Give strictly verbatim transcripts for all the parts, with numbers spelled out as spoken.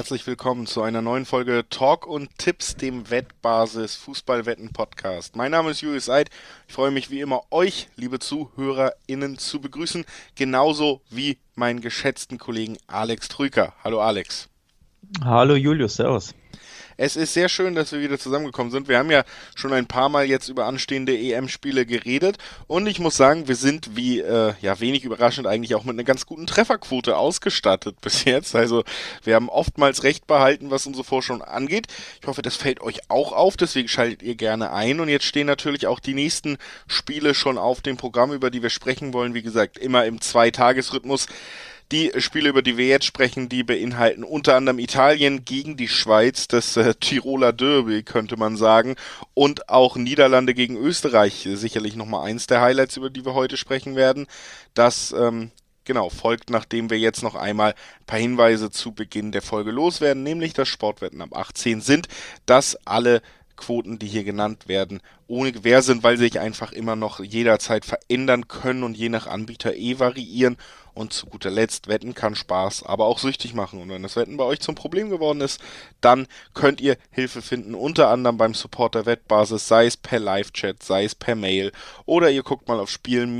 herzlich willkommen zu einer neuen Folge Talk und Tipps, dem Wettbasis Fußballwetten Podcast. Mein Name ist Julius Eid. Ich freue mich wie immer, euch, liebe ZuhörerInnen, zu begrüßen, genauso wie meinen geschätzten Kollegen Alex Trüker. Hallo Alex. Hallo Julius, servus. Es ist sehr schön, dass wir wieder zusammengekommen sind. Wir haben ja schon ein paar Mal jetzt über anstehende E M-Spiele geredet und ich muss sagen, wir sind wie, äh, ja, wenig überraschend eigentlich auch mit einer ganz guten Trefferquote ausgestattet bis jetzt. Also wir haben oftmals recht behalten, was unsere Vorschau angeht. Ich hoffe, das fällt euch auch auf, deswegen schaltet ihr gerne ein und jetzt stehen natürlich auch die nächsten Spiele schon auf dem Programm, über die wir sprechen wollen. Wie gesagt, immer im Zweitagesrhythmus. Die Spiele, über die wir jetzt sprechen, die beinhalten unter anderem Italien gegen die Schweiz, das äh, Tiroler Derby, könnte man sagen, und auch Niederlande gegen Österreich, sicherlich nochmal eins der Highlights, über die wir heute sprechen werden. Das, ähm, genau, folgt, nachdem wir jetzt noch einmal ein paar Hinweise zu Beginn der Folge loswerden, nämlich dass Sportwetten ab achtzehn sind, dass alle Quoten, die hier genannt werden, ohne Gewähr sind, weil sie sich einfach immer noch jederzeit verändern können und je nach Anbieter eh variieren. Und zu guter Letzt, Wetten kann Spaß, aber auch süchtig machen. Und wenn das Wetten bei euch zum Problem geworden ist, dann könnt ihr Hilfe finden, unter anderem beim Support der Wettbasis, sei es per Live-Chat, sei es per Mail oder ihr guckt mal auf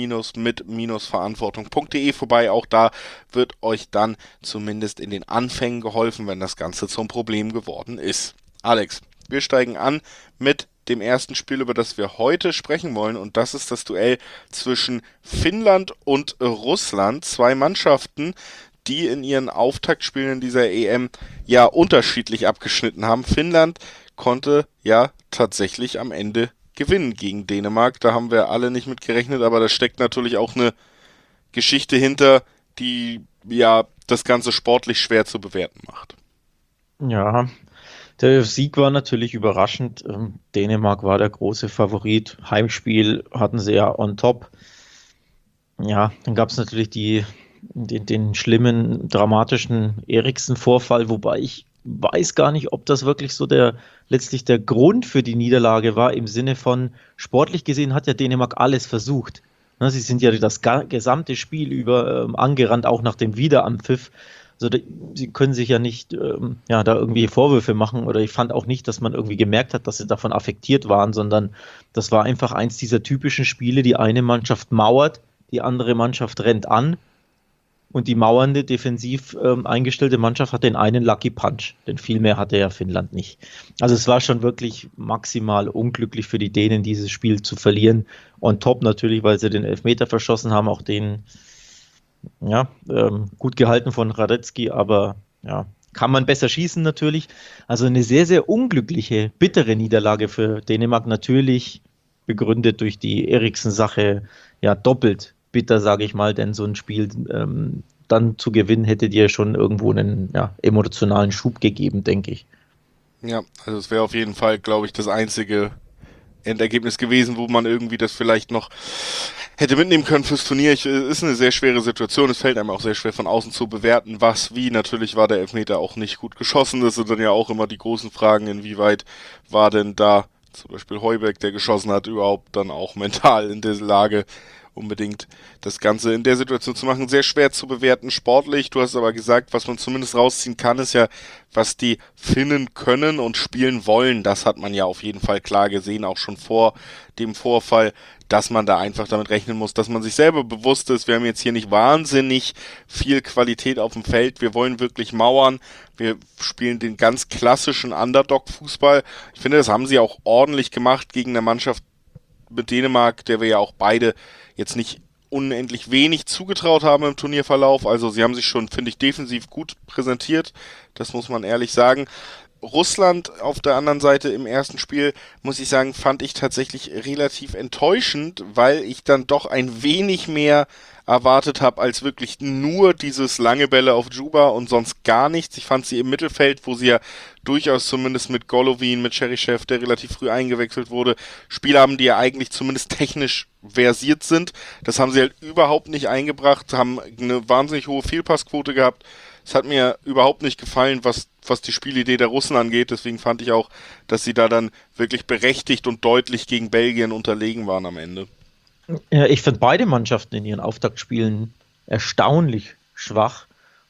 spielen-mit-verantwortung punkt de vorbei. Auch da wird euch dann zumindest in den Anfängen geholfen, wenn das Ganze zum Problem geworden ist. Alex, wir steigen an mit dem ersten Spiel, über das wir heute sprechen wollen, und das ist das Duell zwischen Finnland und Russland. Zwei Mannschaften, die in ihren Auftaktspielen in dieser E M ja unterschiedlich abgeschnitten haben. Finnland konnte ja tatsächlich am Ende gewinnen gegen Dänemark. Da haben wir alle nicht mit gerechnet, aber da steckt natürlich auch eine Geschichte hinter, die ja das Ganze sportlich schwer zu bewerten macht. Ja, der Sieg war natürlich überraschend. Ähm, Dänemark war der große Favorit. Heimspiel hatten sie ja on top. Ja, dann gab es natürlich die, den, den schlimmen, dramatischen Eriksen-Vorfall, wobei ich weiß gar nicht, ob das wirklich so der letztlich der Grund für die Niederlage war, im Sinne von sportlich gesehen hat ja Dänemark alles versucht. Ne, sie sind ja das ga- gesamte Spiel über ähm, angerannt, auch nach dem Wiederanpfiff. Also da, sie können sich ja nicht ähm, ja, da irgendwie Vorwürfe machen, oder ich fand auch nicht, dass man irgendwie gemerkt hat, dass sie davon affektiert waren, sondern das war einfach eins dieser typischen Spiele, die eine Mannschaft mauert, die andere Mannschaft rennt an und die mauernde, defensiv ähm, eingestellte Mannschaft hat den einen Lucky Punch, denn viel mehr hatte ja Finnland nicht. Also es war schon wirklich maximal unglücklich für die Dänen, dieses Spiel zu verlieren. On top natürlich, weil sie den Elfmeter verschossen haben, auch den ja, ähm, gut gehalten von Radetzky, aber ja, kann man besser schießen natürlich. Also eine sehr, sehr unglückliche, bittere Niederlage für Dänemark, natürlich begründet durch die Eriksen-Sache, ja, doppelt bitter, sage ich mal, denn so ein Spiel ähm, dann zu gewinnen, hätte dir schon irgendwo einen ja, emotionalen Schub gegeben, denke ich. Ja, also es wäre auf jeden Fall, glaube ich, das einzige Endergebnis gewesen, wo man irgendwie das vielleicht noch hätte mitnehmen können fürs Turnier. Ich, es ist eine sehr schwere Situation. Es fällt einem auch sehr schwer von außen zu bewerten, was, wie. Natürlich war der Elfmeter auch nicht gut geschossen. Das sind dann ja auch immer die großen Fragen, inwieweit war denn da zum Beispiel Heuberg, der geschossen hat, überhaupt dann auch mental in der Lage, unbedingt das Ganze in der Situation zu machen. Sehr schwer zu bewerten sportlich. Du hast aber gesagt, was man zumindest rausziehen kann, ist ja, was die Finnen können und spielen wollen. Das hat man ja auf jeden Fall klar gesehen, auch schon vor dem Vorfall, dass man da einfach damit rechnen muss, dass man sich selber bewusst ist, wir haben jetzt hier nicht wahnsinnig viel Qualität auf dem Feld. Wir wollen wirklich mauern. Wir spielen den ganz klassischen Underdog-Fußball. Ich finde, das haben sie auch ordentlich gemacht gegen eine Mannschaft mit Dänemark, der wir ja auch beide jetzt nicht unendlich wenig zugetraut haben im Turnierverlauf. Also sie haben sich schon, finde ich, defensiv gut präsentiert. Das muss man ehrlich sagen. Russland auf der anderen Seite im ersten Spiel, muss ich sagen, fand ich tatsächlich relativ enttäuschend, weil ich dann doch ein wenig mehr erwartet habe als wirklich nur dieses lange Bälle auf Juba und sonst gar nichts. Ich fand sie im Mittelfeld, wo sie ja durchaus zumindest mit Golovin, mit Cherichev, der relativ früh eingewechselt wurde, Spieler haben, die ja eigentlich zumindest technisch versiert sind. Das haben sie halt überhaupt nicht eingebracht, haben eine wahnsinnig hohe Fehlpassquote gehabt. Es hat mir überhaupt nicht gefallen, was, was die Spielidee der Russen angeht. Deswegen fand ich auch, dass sie da dann wirklich berechtigt und deutlich gegen Belgien unterlegen waren am Ende. Ja, ich fand beide Mannschaften in ihren Auftaktspielen erstaunlich schwach.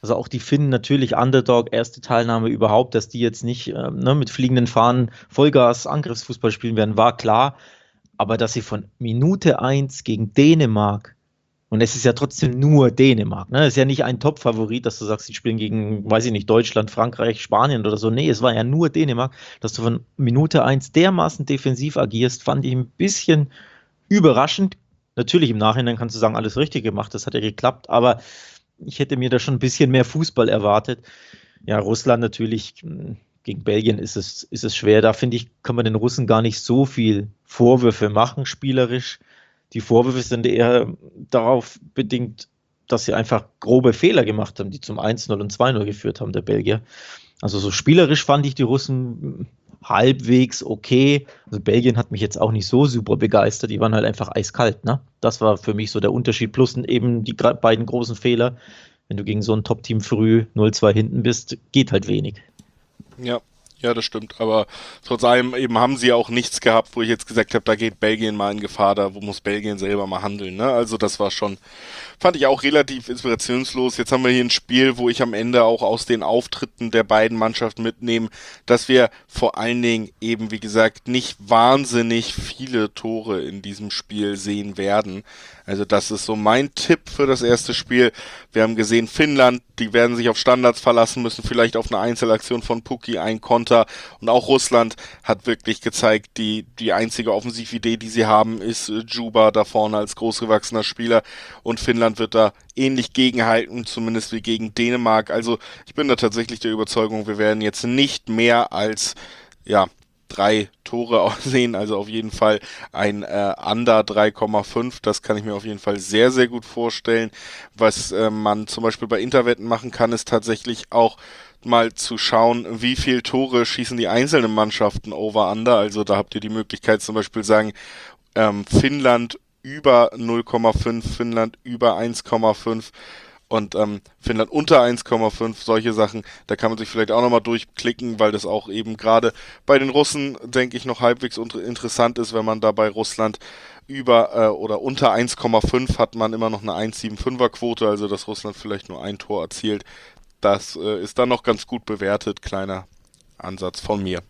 Also auch die Finnen natürlich Underdog, erste Teilnahme überhaupt, dass die jetzt nicht ähm, ne, mit fliegenden Fahnen Vollgas Angriffsfußball spielen werden, war klar. Aber dass sie von Minute eins gegen Dänemark, und es ist ja trotzdem nur Dänemark, ne? Es ist ja nicht ein Top-Favorit, dass du sagst, sie spielen gegen, weiß ich nicht, Deutschland, Frankreich, Spanien oder so. Nee, es war ja nur Dänemark. Dass du von Minute eins dermaßen defensiv agierst, fand ich ein bisschen überraschend. Natürlich im Nachhinein kannst du sagen, alles richtig gemacht, das hat ja geklappt, aber ich hätte mir da schon ein bisschen mehr Fußball erwartet. Ja, Russland natürlich, gegen Belgien ist es, ist es schwer. Da finde ich, kann man den Russen gar nicht so viel Vorwürfe machen, spielerisch. Die Vorwürfe sind eher darauf bedingt, dass sie einfach grobe Fehler gemacht haben, die zum eins null und zwei null geführt haben, der Belgier. Also so spielerisch fand ich die Russen halbwegs okay. Also Belgien hat mich jetzt auch nicht so super begeistert. Die waren halt einfach eiskalt, ne? Das war für mich so der Unterschied. Plus eben die beiden großen Fehler. Wenn du gegen so ein Top-Team früh null zwei hinten bist, geht halt wenig. Ja. Ja, das stimmt, aber trotz allem eben haben sie auch nichts gehabt, wo ich jetzt gesagt habe, da geht Belgien mal in Gefahr, da wo muss Belgien selber mal handeln, ne? Also das war schon, fand ich auch relativ inspirationslos. Jetzt haben wir hier ein Spiel, wo ich am Ende auch aus den Auftritten der beiden Mannschaften mitnehme, dass wir vor allen Dingen eben, wie gesagt, nicht wahnsinnig viele Tore in diesem Spiel sehen werden. Also das ist so mein Tipp für das erste Spiel. Wir haben gesehen, Finnland, die werden sich auf Standards verlassen müssen, vielleicht auf eine Einzelaktion von Pukki, ein Konter. Und auch Russland hat wirklich gezeigt, die die einzige Offensividee, die sie haben, ist äh, Džuba da vorne als großgewachsener Spieler. Und Finnland wird da ähnlich gegenhalten, zumindest wie gegen Dänemark. Also ich bin da tatsächlich der Überzeugung, wir werden jetzt nicht mehr als, ja, drei Tore aussehen, also auf jeden Fall ein äh, Under drei Komma fünf, das kann ich mir auf jeden Fall sehr, sehr gut vorstellen. Was äh, man zum Beispiel bei Interwetten machen kann, ist tatsächlich auch mal zu schauen, wie viel Tore schießen die einzelnen Mannschaften over-under, also da habt ihr die Möglichkeit zum Beispiel sagen, ähm, Finnland über null Komma fünf, Finnland über eins Komma fünf und ähm, Finnland unter eins Komma fünf, solche Sachen, da kann man sich vielleicht auch nochmal durchklicken, weil das auch eben gerade bei den Russen, denke ich, noch halbwegs interessant ist, wenn man da bei Russland über äh, oder unter eins Komma fünf hat man immer noch eine eins Komma fünfundsiebziger Quote, also dass Russland vielleicht nur ein Tor erzielt. Das äh, ist dann noch ganz gut bewertet, kleiner Ansatz von mir.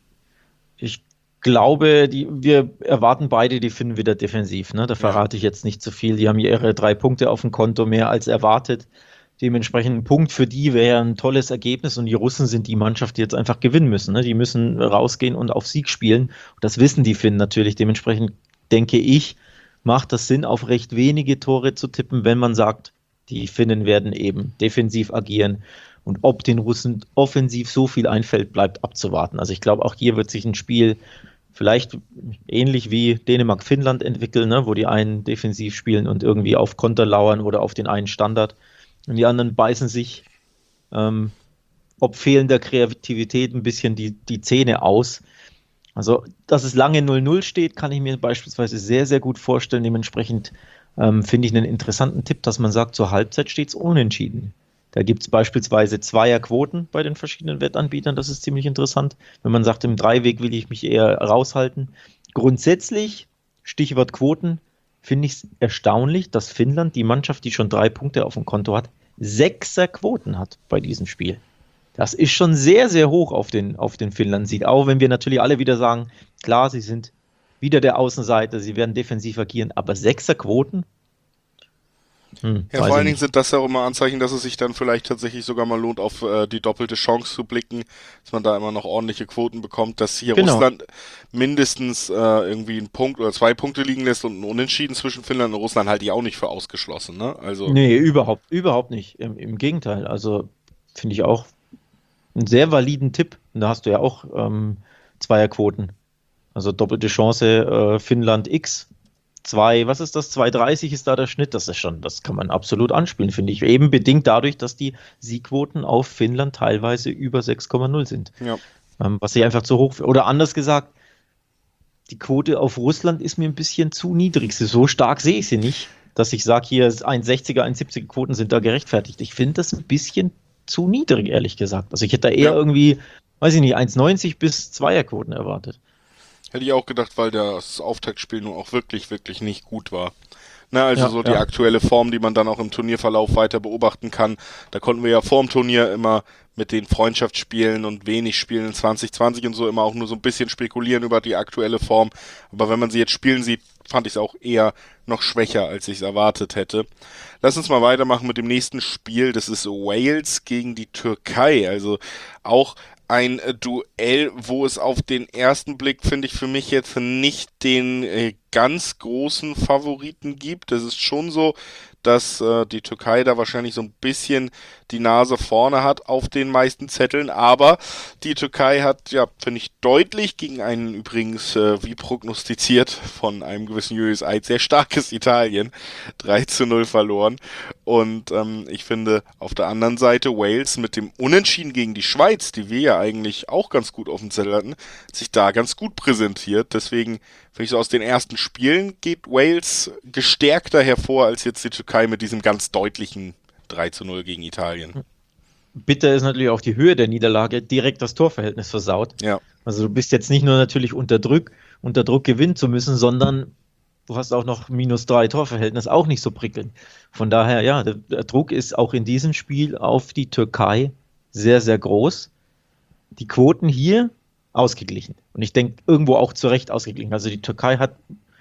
Ich glaube, die, wir erwarten beide die Finnen wieder defensiv. Ne? Da verrate ja. ich jetzt nicht zu viel. Die haben ihre drei Punkte auf dem Konto mehr als erwartet. Dementsprechend ein Punkt für die wäre ein tolles Ergebnis und die Russen sind die Mannschaft, die jetzt einfach gewinnen müssen. Ne? Die müssen rausgehen und auf Sieg spielen. Und das wissen die Finnen natürlich. Dementsprechend denke ich, macht das Sinn, auf recht wenige Tore zu tippen, wenn man sagt, die Finnen werden eben defensiv agieren. Und ob den Russen offensiv so viel einfällt, bleibt abzuwarten. Also ich glaube, auch hier wird sich ein Spiel vielleicht ähnlich wie Dänemark-Finnland entwickeln, ne, wo die einen defensiv spielen und irgendwie auf Konter lauern oder auf den einen Standard. Und die anderen beißen sich, ähm, ob fehlender Kreativität, ein bisschen die, die Zähne aus. Also, dass es lange null null steht, kann ich mir beispielsweise sehr, sehr gut vorstellen. Dementsprechend ähm, finde ich einen interessanten Tipp, dass man sagt, zur Halbzeit steht es unentschieden. Da gibt es beispielsweise Zweierquoten bei den verschiedenen Wettanbietern, das ist ziemlich interessant. Wenn man sagt, im Dreiweg will ich mich eher raushalten. Grundsätzlich, Stichwort Quoten, finde ich es erstaunlich, dass Finnland, die Mannschaft, die schon drei Punkte auf dem Konto hat, Sechser-Quoten hat bei diesem Spiel. Das ist schon sehr, sehr hoch auf den, auf den Finnland-Sieg. Auch wenn wir natürlich alle wieder sagen, klar, sie sind wieder der Außenseiter, sie werden defensiv agieren, aber Sechser-Quoten? Hm, ja, vor allen Dingen sind das ja auch immer Anzeichen, dass es sich dann vielleicht tatsächlich sogar mal lohnt, auf äh, die doppelte Chance zu blicken, dass man da immer noch ordentliche Quoten bekommt, dass hier genau. Russland mindestens äh, irgendwie einen Punkt oder zwei Punkte liegen lässt und ein Unentschieden zwischen Finnland und Russland halte ich auch nicht für ausgeschlossen, ne? Also nee, überhaupt, überhaupt nicht. Im, im Gegenteil, also finde ich auch einen sehr validen Tipp. Und da hast du ja auch ähm, Zweierquoten. Also doppelte Chance äh, Finnland X. Zwei, was ist das? zwei Komma dreißig ist da der Schnitt. Das ist schon, das kann man absolut anspielen, finde ich. Eben bedingt dadurch, dass die Siegquoten auf Finnland teilweise über sechs Komma null sind. Ja. Ähm, was ich einfach zu hoch, oder anders gesagt, die Quote auf Russland ist mir ein bisschen zu niedrig. So stark sehe ich sie nicht, dass ich sage, hier eins Komma sechziger, eins Komma siebziger Quoten sind da gerechtfertigt. Ich finde das ein bisschen zu niedrig, ehrlich gesagt. Also ich hätte da eher ja. irgendwie, weiß ich nicht, eins Komma neunzig bis Zweierquoten erwartet. Hätte ich auch gedacht, weil das Auftaktspiel nun auch wirklich, wirklich nicht gut war. Na, also Ja, so die ja. aktuelle Form, die man dann auch im Turnierverlauf weiter beobachten kann. Da konnten wir ja vor dem Turnier immer mit den Freundschaftsspielen und wenig Spielen in zwanzig zwanzig und so immer auch nur so ein bisschen spekulieren über die aktuelle Form. Aber wenn man sie jetzt spielen sieht, fand ich es auch eher noch schwächer, als ich es erwartet hätte. Lass uns mal weitermachen mit dem nächsten Spiel. Das ist Wales gegen die Türkei. Also auch ein äh, Duell, wo es auf den ersten Blick, finde ich, für mich jetzt nicht den äh, ganz großen Favoriten gibt. Es ist schon so, dass äh, die Türkei da wahrscheinlich so ein bisschen die Nase vorne hat auf den meisten Zetteln, aber die Türkei hat, ja, finde ich, deutlich gegen einen übrigens, äh, wie prognostiziert von einem gewissen Julius Eid, sehr starkes Italien drei zu null verloren. Und ähm, ich finde auf der anderen Seite Wales mit dem Unentschieden gegen die Schweiz, die wir ja eigentlich auch ganz gut auf dem Zettel hatten, sich da ganz gut präsentiert. Deswegen finde ich so aus den ersten Spielen geht Wales gestärkter hervor als jetzt die Türkei mit diesem ganz deutlichen drei zu null gegen Italien. Bitter ist natürlich auch die Höhe der Niederlage, direkt das Torverhältnis versaut. Ja, Also du bist jetzt nicht nur natürlich unter Druck, unter Druck gewinnen zu müssen, sondern du hast auch noch minus drei Torverhältnis, auch nicht so prickelnd. Von daher, ja, der, der Druck ist auch in diesem Spiel auf die Türkei sehr, sehr groß. Die Quoten hier ausgeglichen. Und ich denke, irgendwo auch zu Recht ausgeglichen. Also die Türkei hat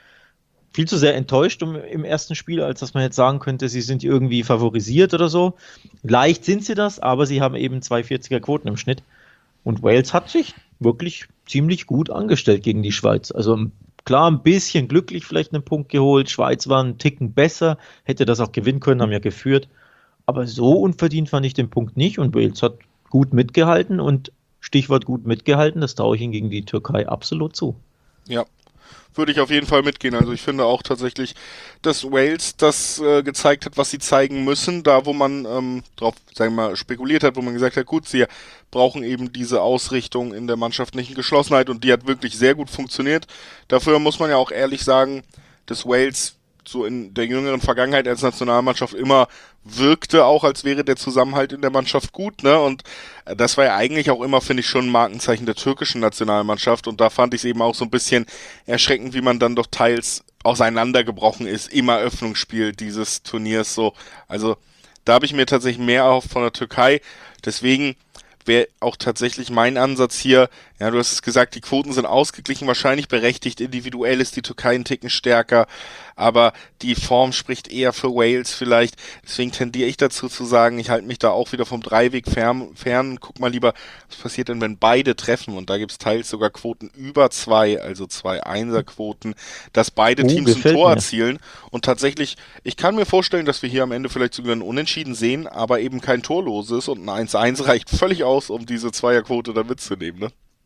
viel zu sehr enttäuscht um, im ersten Spiel, als dass man jetzt sagen könnte, sie sind irgendwie favorisiert oder so. Leicht sind sie das, aber sie haben eben zwei vierziger Quoten im Schnitt. Und Wales hat sich wirklich ziemlich gut angestellt gegen die Schweiz. Also klar, ein bisschen glücklich vielleicht einen Punkt geholt. Schweiz war einen Ticken besser, hätte das auch gewinnen können, haben ja geführt. Aber so unverdient fand ich den Punkt nicht und Wales hat gut mitgehalten und Stichwort gut mitgehalten, das traue ich ihnen gegen die Türkei absolut zu. ja. Würde ich auf jeden Fall mitgehen. Also ich finde auch tatsächlich, dass Wales das äh, gezeigt hat, was sie zeigen müssen. Da, wo man ähm, drauf, sagen wir mal, spekuliert hat, wo man gesagt hat, gut, sie brauchen eben diese Ausrichtung in der mannschaftlichen Geschlossenheit und die hat wirklich sehr gut funktioniert. Dafür muss man ja auch ehrlich sagen, dass Wales so in der jüngeren Vergangenheit als Nationalmannschaft immer wirkte, auch als wäre der Zusammenhalt in der Mannschaft gut, ne? Und das war ja eigentlich auch immer, finde ich, schon ein Markenzeichen der türkischen Nationalmannschaft. Und da fand ich es eben auch so ein bisschen erschreckend, wie man dann doch teils auseinandergebrochen ist im Eröffnungsspiel dieses Turniers so. Also da habe ich mir tatsächlich mehr erhofft von der Türkei. Deswegen wäre auch tatsächlich mein Ansatz hier, ja, du hast es gesagt, die Quoten sind ausgeglichen, wahrscheinlich berechtigt, individuell ist die Türkei einen Ticken stärker, aber die Form spricht eher für Wales vielleicht, deswegen tendiere ich dazu zu sagen, ich halte mich da auch wieder vom Dreiweg fern, fern, guck mal lieber, was passiert denn, wenn beide treffen und da gibt es teils sogar Quoten über zwei, also zwei Einserquoten, dass beide Oh, Teams ein gefällt Tor mir. erzielen und tatsächlich, ich kann mir vorstellen, dass wir hier am Ende vielleicht sogar ein Unentschieden sehen, aber eben kein torloses und ein eins eins reicht völlig aus, um diese Zweierquote da mitzunehmen, ne?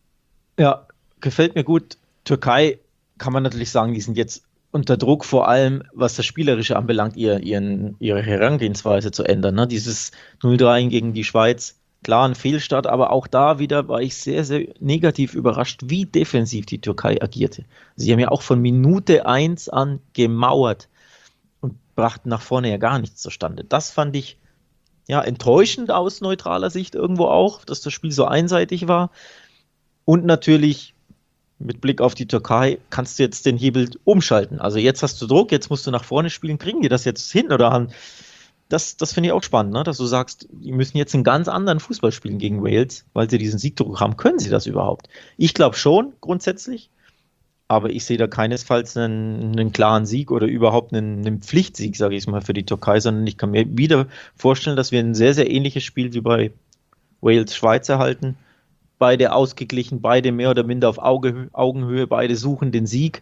Ja, gefällt mir gut. Türkei kann man natürlich sagen, die sind jetzt unter Druck, vor allem was das Spielerische anbelangt, ihr, ihren, ihre Herangehensweise zu ändern. Ne? Dieses null drei gegen die Schweiz, klar ein Fehlstart, aber auch da wieder war ich sehr, sehr negativ überrascht, wie defensiv die Türkei agierte. Sie haben ja auch von Minute eins an gemauert und brachten nach vorne ja gar nichts zustande. Das fand ich ja enttäuschend aus neutraler Sicht irgendwo auch, dass das Spiel so einseitig war. Und natürlich mit Blick auf die Türkei kannst du jetzt den Hebel umschalten. Also jetzt hast du Druck, jetzt musst du nach vorne spielen. Kriegen die das jetzt hin oder haben? Das, das finde ich auch spannend, ne? Dass du sagst, die müssen jetzt einen ganz anderen Fußball spielen gegen Wales, weil sie diesen Siegdruck haben. Können sie das überhaupt? Ich glaube schon, grundsätzlich. Aber ich sehe da keinesfalls einen, einen klaren Sieg oder überhaupt einen, einen Pflichtsieg, sage ich mal, für die Türkei, sondern ich kann mir wieder vorstellen, dass wir ein sehr, sehr ähnliches Spiel wie bei Wales-Schweiz erhalten. Beide ausgeglichen, beide mehr oder minder auf Auge, Augenhöhe, beide suchen den Sieg.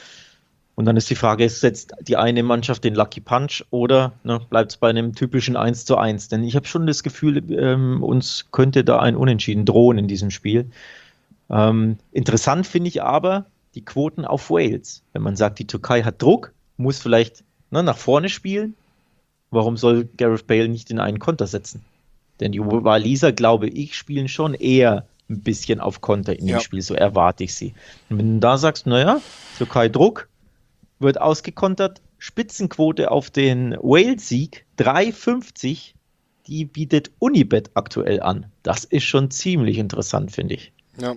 Und dann ist die Frage, setzt die eine Mannschaft den Lucky Punch oder ne, bleibt es bei einem typischen eins zu eins? Denn ich habe schon das Gefühl, ähm, uns könnte da ein Unentschieden drohen in diesem Spiel. Ähm, interessant finde ich aber die Quoten auf Wales. Wenn man sagt, die Türkei hat Druck, muss vielleicht ne, nach vorne spielen, warum soll Gareth Bale nicht in einen Konter setzen? Denn die Waliser, glaube ich, spielen schon eher ein bisschen auf Konter in dem Ja. Spiel, so erwarte ich sie. Und wenn du da sagst, naja, Türkei Druck, wird ausgekontert, Spitzenquote auf den Wales-Sieg, drei fünfzig, die bietet Unibet aktuell an. Das ist schon ziemlich interessant, finde ich. Ja.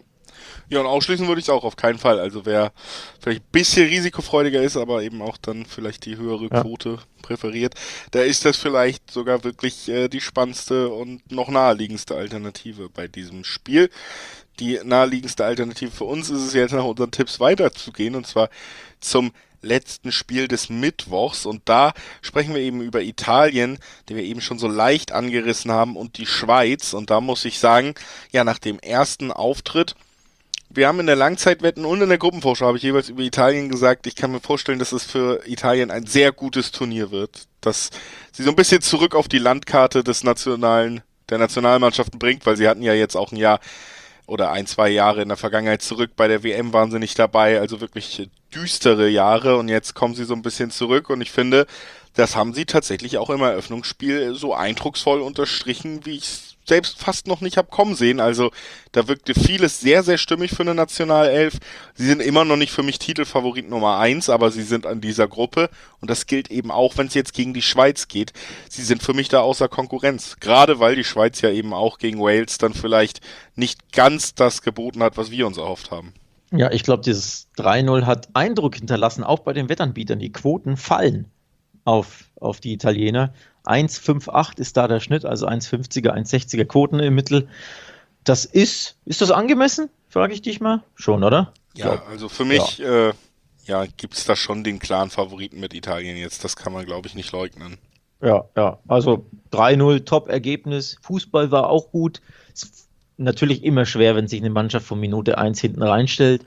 Ja, und ausschließen würde ich es auch auf keinen Fall. Also wer vielleicht ein bisschen risikofreudiger ist, aber eben auch dann vielleicht die höhere Ja. Quote präferiert, da ist das vielleicht sogar wirklich äh, die spannendste und noch naheliegendste Alternative bei diesem Spiel. Die naheliegendste Alternative für uns ist es jetzt nach unseren Tipps weiterzugehen, und zwar zum letzten Spiel des Mittwochs, und da sprechen wir eben über Italien, den wir eben schon so leicht angerissen haben, und die Schweiz, und da muss ich sagen, ja, nach dem ersten Auftritt, wir haben in der Langzeitwetten und in der Gruppenvorschau habe ich jeweils über Italien gesagt, ich kann mir vorstellen, dass es für Italien ein sehr gutes Turnier wird, dass sie so ein bisschen zurück auf die Landkarte des nationalen, der Nationalmannschaften bringt, weil sie hatten ja jetzt auch ein Jahr oder ein, zwei Jahre in der Vergangenheit zurück. Bei der W M waren sie nicht dabei, also wirklich düstere Jahre, und jetzt kommen sie so ein bisschen zurück, und ich finde, das haben sie tatsächlich auch im Eröffnungsspiel so eindrucksvoll unterstrichen, wie ich es selbst fast noch nicht habe kommen sehen. Also da wirkte vieles sehr, sehr stimmig für eine Nationalelf. Sie sind immer noch nicht für mich Titelfavorit Nummer eins, aber sie sind an dieser Gruppe, und das gilt eben auch, wenn es jetzt gegen die Schweiz geht. Sie sind für mich da außer Konkurrenz. Gerade weil die Schweiz ja eben auch gegen Wales dann vielleicht nicht ganz das geboten hat, was wir uns erhofft haben. Ja, ich glaube, dieses drei null hat Eindruck hinterlassen, auch bei den Wettanbietern. Die Quoten fallen auf, auf die Italiener. eins Komma acht ist da der Schnitt, also eins Komma fünfziger, eins Komma sechziger Quoten im Mittel. Das ist, ist das angemessen? Frage ich dich mal. Schon, oder? Ja, also für mich ja, äh, ja gibt es da schon den klaren Favoriten mit Italien jetzt. Das kann man, glaube ich, nicht leugnen. Ja, ja, also drei null, Top-Ergebnis. Fußball war auch gut. Ist natürlich immer schwer, wenn sich eine Mannschaft von Minute eins hinten reinstellt.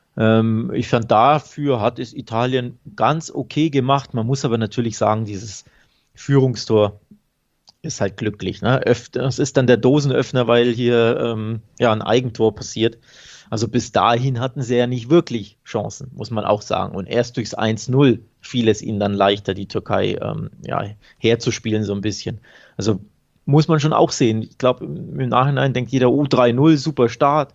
Ähm, ich fand, dafür hat es Italien ganz okay gemacht. Man muss aber natürlich sagen, dieses Führungstor ist halt glücklich. Ne? Das ist dann der Dosenöffner, weil hier ähm, ja ein Eigentor passiert. Also bis dahin hatten sie ja nicht wirklich Chancen, muss man auch sagen. Und erst durchs eins null fiel es ihnen dann leichter, die Türkei ähm, ja, herzuspielen so ein bisschen. Also muss man schon auch sehen. Ich glaube, im Nachhinein denkt jeder, oh, drei null, super Start.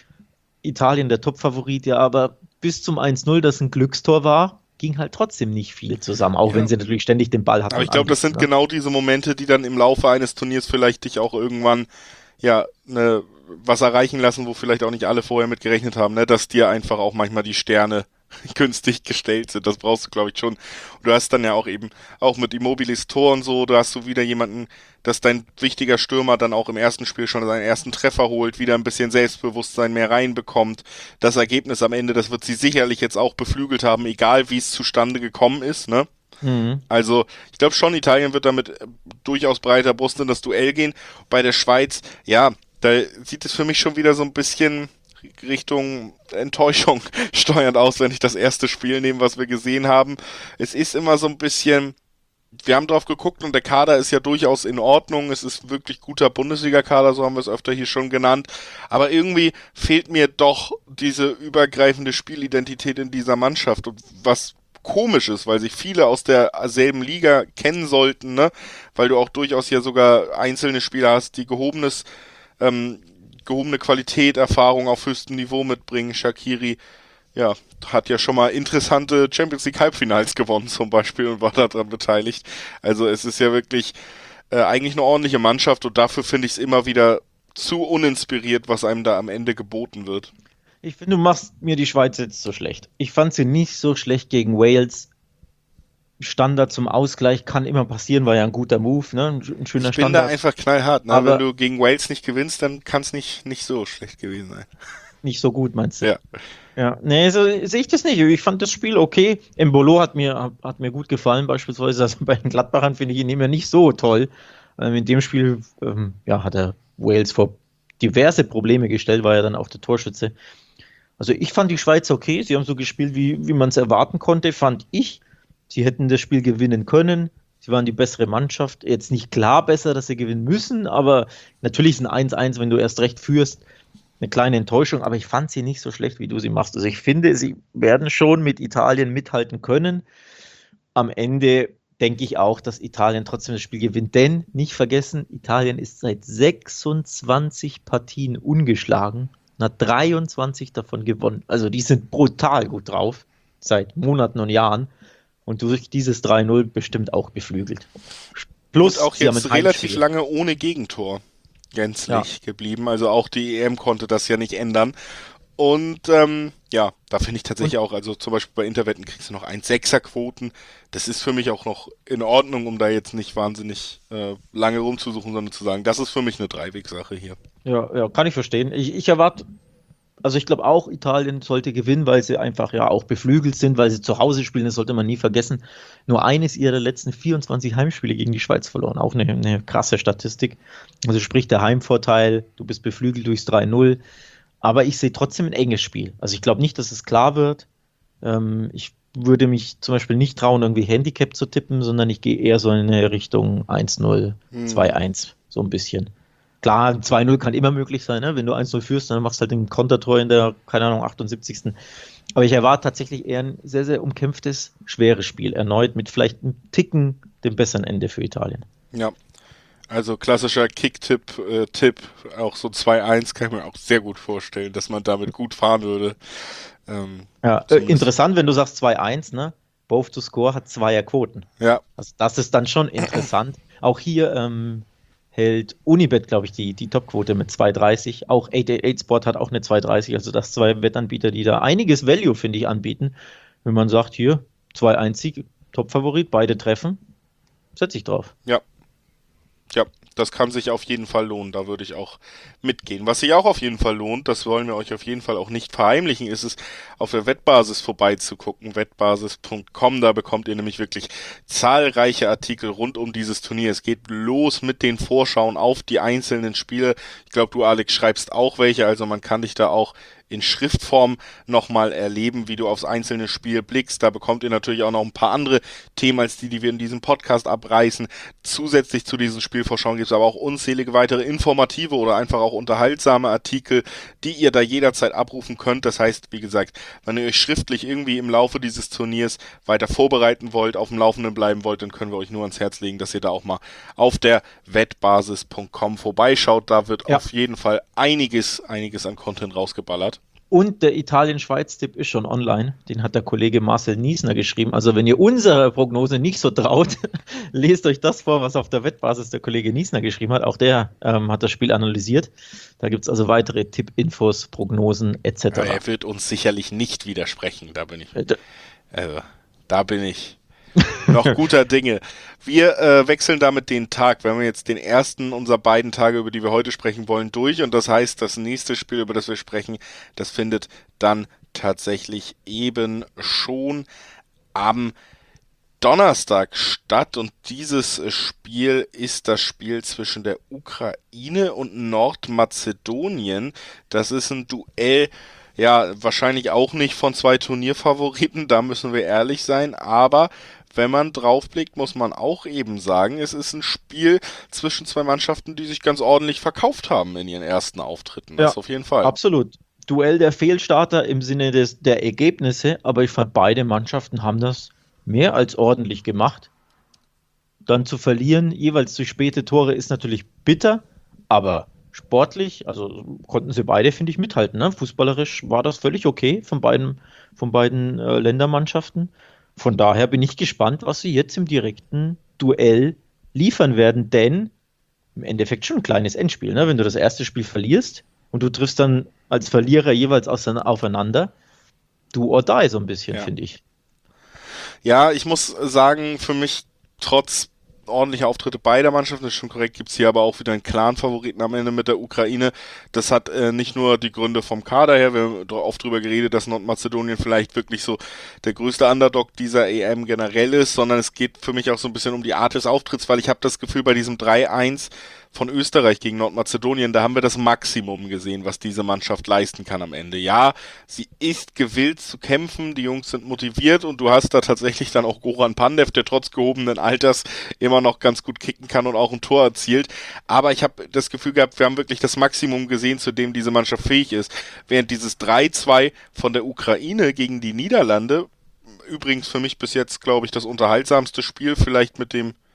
Italien der Topfavorit, ja, aber bis zum eins null, das ein Glückstor war, ging halt trotzdem nicht viel zusammen, auch ja, wenn sie natürlich ständig den Ball hatten. Aber ich glaube, das sind ne? genau diese Momente, die dann im Laufe eines Turniers vielleicht dich auch irgendwann ja ne, was erreichen lassen, wo vielleicht auch nicht alle vorher mit gerechnet haben, ne, dass dir einfach auch manchmal die Sterne günstig gestellt sind. Das brauchst du, glaube ich, schon. Und du hast dann ja auch eben, auch mit Immobiles Tor und so, da hast du wieder jemanden, dass dein wichtiger Stürmer dann auch im ersten Spiel schon seinen ersten Treffer holt, wieder ein bisschen Selbstbewusstsein mehr reinbekommt. Das Ergebnis am Ende, das wird sie sicherlich jetzt auch beflügelt haben, egal wie es zustande gekommen ist, ne? Mhm. Also, ich glaube schon, Italien wird damit durchaus breiter Brust in das Duell gehen. Bei der Schweiz, ja, da sieht es für mich schon wieder so ein bisschen Richtung Enttäuschung steuernd aus, wenn ich das erste Spiel nehme, was wir gesehen haben. Es ist immer so ein bisschen, wir haben drauf geguckt, und der Kader ist ja durchaus in Ordnung. Es ist wirklich guter Bundesliga-Kader, so haben wir es öfter hier schon genannt. Aber irgendwie fehlt mir doch diese übergreifende Spielidentität in dieser Mannschaft. Und was komisch ist, weil sich viele aus derselben Liga kennen sollten, ne? Weil du auch durchaus ja sogar einzelne Spieler hast, die gehobenes ähm, gehobene Qualität, Erfahrung auf höchstem Niveau mitbringen. Shaqiri, ja, hat ja schon mal interessante Champions League Halbfinals gewonnen zum Beispiel und war daran beteiligt. Also es ist ja wirklich äh, eigentlich eine ordentliche Mannschaft, und dafür finde ich es immer wieder zu uninspiriert, was einem da am Ende geboten wird. Ich finde, du machst mir die Schweiz jetzt so schlecht. Ich fand sie nicht so schlecht gegen Wales. Standard zum Ausgleich kann immer passieren, war ja ein guter Move, ne? Ein, ein schöner Standard. Ich bin Standard. Da einfach knallhart, ne? Aber wenn du gegen Wales nicht gewinnst, dann kann es nicht, nicht so schlecht gewesen sein. Nicht so gut, meinst du? Ja. Ja, nee, so sehe ich das nicht. Ich fand das Spiel okay. Embolo hat mir, hat mir gut gefallen, beispielsweise. Also bei den Gladbachern finde ich ihn immer nicht so toll. Ähm, in dem Spiel ähm, ja, hat er Wales vor diverse Probleme gestellt, war ja dann auch der Torschütze. Also ich fand die Schweiz okay. Sie haben so gespielt, wie, wie man es erwarten konnte, fand ich. Sie hätten das Spiel gewinnen können. Sie waren die bessere Mannschaft. Jetzt nicht klar besser, dass sie gewinnen müssen, aber natürlich ist ein eins eins, wenn du erst recht führst, eine kleine Enttäuschung. Aber ich fand sie nicht so schlecht, wie du sie machst. Also ich finde, sie werden schon mit Italien mithalten können. Am Ende denke ich auch, dass Italien trotzdem das Spiel gewinnt. Denn, nicht vergessen, Italien ist seit sechsundzwanzig Partien ungeschlagen und hat dreiundzwanzig davon gewonnen. Also die sind brutal gut drauf, seit Monaten und Jahren. Und durch dieses drei null bestimmt auch beflügelt. Plus, und auch jetzt relativ lange ohne Gegentor gänzlich ja. geblieben. Also auch die E M konnte das ja nicht ändern. Und ähm, ja, da finde ich Und tatsächlich auch, also zum Beispiel bei Interwetten kriegst du noch eins Komma sechser Quoten. Das ist für mich auch noch in Ordnung, um da jetzt nicht wahnsinnig äh, lange rumzusuchen, sondern zu sagen, das ist für mich eine Dreiwegsache hier. ja, ja, kann ich verstehen. Ich, ich erwarte, also ich glaube auch, Italien sollte gewinnen, weil sie einfach ja auch beflügelt sind, weil sie zu Hause spielen, das sollte man nie vergessen. Nur eines ihrer letzten vierundzwanzig Heimspiele gegen die Schweiz verloren. Auch eine, eine krasse Statistik. Also sprich der Heimvorteil, du bist beflügelt durchs drei null. Aber ich sehe trotzdem ein enges Spiel. Also ich glaube nicht, dass es klar wird. Ähm, ich würde mich zum Beispiel nicht trauen, irgendwie Handicap zu tippen, sondern ich gehe eher so in eine Richtung eins null, Hm. zwei eins, so ein bisschen. Klar, zwei null kann immer möglich sein, ne? Wenn du eins null führst, dann machst du halt den Kontertor in der, keine Ahnung, achtundsiebzigsten. Aber ich erwarte tatsächlich eher ein sehr, sehr umkämpftes, schweres Spiel. Erneut mit vielleicht einem Ticken dem besseren Ende für Italien. Ja, also klassischer Kick-Tipp, äh, Tipp, auch so zwei eins kann ich mir auch sehr gut vorstellen, dass man damit gut fahren würde. Ähm, Ja, äh, zumindest, interessant, wenn du sagst zwei eins, ne? Both to score hat Zweierquoten. ja, Also das ist dann schon interessant. Auch hier ähm, hält Unibet, glaube ich, die, die Topquote mit zwei dreißig. Auch acht acht acht Sport hat auch eine zwei dreißig. Also das zwei Wettanbieter, die da einiges Value, finde ich, anbieten. Wenn man sagt, hier, zwei eins Sieg, Topfavorit, beide treffen, setze ich drauf. ja. Ja, das kann sich auf jeden Fall lohnen, da würde ich auch mitgehen. Was sich auch auf jeden Fall lohnt, das wollen wir euch auf jeden Fall auch nicht verheimlichen, ist es, auf der Wettbasis vorbeizugucken, wettbasis Punkt com, da bekommt ihr nämlich wirklich zahlreiche Artikel rund um dieses Turnier. Es geht los mit den Vorschauen auf die einzelnen Spiele. Ich glaube, du, Alex, schreibst auch welche, also man kann dich da auch in Schriftform nochmal erleben, wie du aufs einzelne Spiel blickst. Da bekommt ihr natürlich auch noch ein paar andere Themen als die, die wir in diesem Podcast abreißen. Zusätzlich zu diesen Spielvorschauen gibt es aber auch unzählige weitere informative oder einfach auch unterhaltsame Artikel, die ihr da jederzeit abrufen könnt. Das heißt, wie gesagt, wenn ihr euch schriftlich irgendwie im Laufe dieses Turniers weiter vorbereiten wollt, auf dem Laufenden bleiben wollt, dann können wir euch nur ans Herz legen, dass ihr da auch mal auf der wettbasis Punkt com vorbeischaut. Da wird Ja. auf jeden Fall einiges, einiges an Content rausgeballert. Und der Italien-Schweiz-Tipp ist schon online. Den hat der Kollege Marcel Niesner geschrieben. Also wenn ihr unserer Prognose nicht so traut, lest euch das vor, was auf der Wettbasis der Kollege Niesner geschrieben hat. Auch der ähm, hat das Spiel analysiert. Da gibt es also weitere Tipp-Infos, Prognosen et cetera. Ja, er wird uns sicherlich nicht widersprechen, da bin ich. Äh, d- Also, da bin ich noch guter Dinge. Wir äh, wechseln damit den Tag. Wir haben jetzt den ersten unserer beiden Tage, über die wir heute sprechen wollen, durch. Und das heißt, das nächste Spiel, über das wir sprechen, das findet dann tatsächlich eben schon am Donnerstag statt. Und dieses Spiel ist das Spiel zwischen der Ukraine und Nordmazedonien. Das ist ein Duell, ja, wahrscheinlich auch nicht von zwei Turnierfavoriten, da müssen wir ehrlich sein, aber wenn man draufblickt, muss man auch eben sagen, es ist ein Spiel zwischen zwei Mannschaften, die sich ganz ordentlich verkauft haben in ihren ersten Auftritten. Das Ja, auf jeden Fall. absolut. Duell der Fehlstarter im Sinne des, der Ergebnisse, aber ich fand, beide Mannschaften haben das mehr als ordentlich gemacht. Dann zu verlieren, jeweils durch späte Tore, ist natürlich bitter, aber sportlich, also konnten sie beide, finde ich, mithalten. Ne? Fußballerisch war das völlig okay von beiden, von beiden äh, Ländermannschaften. Von daher bin ich gespannt, was sie jetzt im direkten Duell liefern werden, denn im Endeffekt schon ein kleines Endspiel. Ne? Wenn du das erste Spiel verlierst und du triffst dann als Verlierer jeweils aufeinander, do or die so ein bisschen, Ja. finde ich. Ja, ich muss sagen, für mich trotz ordentlicher Auftritte beider Mannschaften, das ist schon korrekt, gibt's hier aber auch wieder einen klaren Favoriten am Ende mit der Ukraine. Das hat äh, nicht nur die Gründe vom Kader her, wir haben oft drüber geredet, dass Nordmazedonien vielleicht wirklich so der größte Underdog dieser E M generell ist, sondern es geht für mich auch so ein bisschen um die Art des Auftritts, weil ich habe das Gefühl, bei diesem drei eins von Österreich gegen Nordmazedonien, da haben wir das Maximum gesehen, was diese Mannschaft leisten kann am Ende. Ja, sie ist gewillt zu kämpfen, die Jungs sind motiviert und du hast da tatsächlich dann auch Goran Pandev, der trotz gehobenen Alters immer noch ganz gut kicken kann und auch ein Tor erzielt. Aber ich habe das Gefühl gehabt, wir haben wirklich das Maximum gesehen, zu dem diese Mannschaft fähig ist. Während dieses drei zwei von der Ukraine gegen die Niederlande, übrigens für mich bis jetzt, glaube ich, das unterhaltsamste Spiel, vielleicht mit dem